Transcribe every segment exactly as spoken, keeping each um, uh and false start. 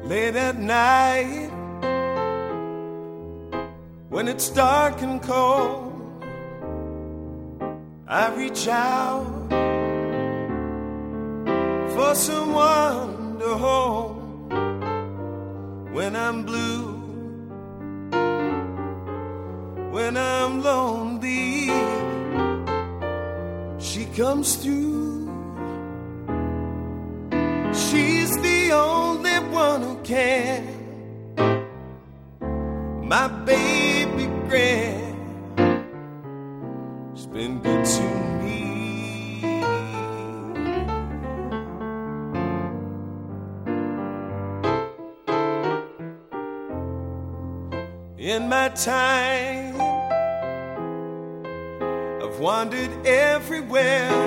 late at night, when it's dark and cold, I reach out for someone to hold. When I'm blue, when I'm lonely, she comes through. She's the only one who can. My baby Gran has been good to me. In my time, I've wandered everywhere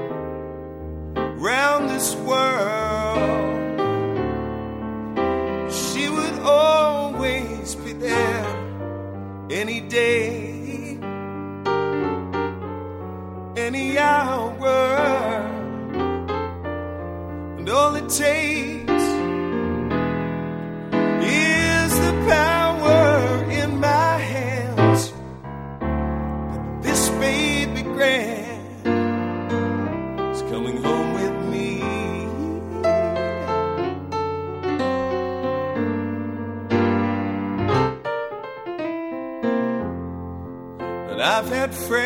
round this world. She would always be there, any day, any hour. And all it takes is the power in my hands. But this baby Gran is coming home with me. And I've had friends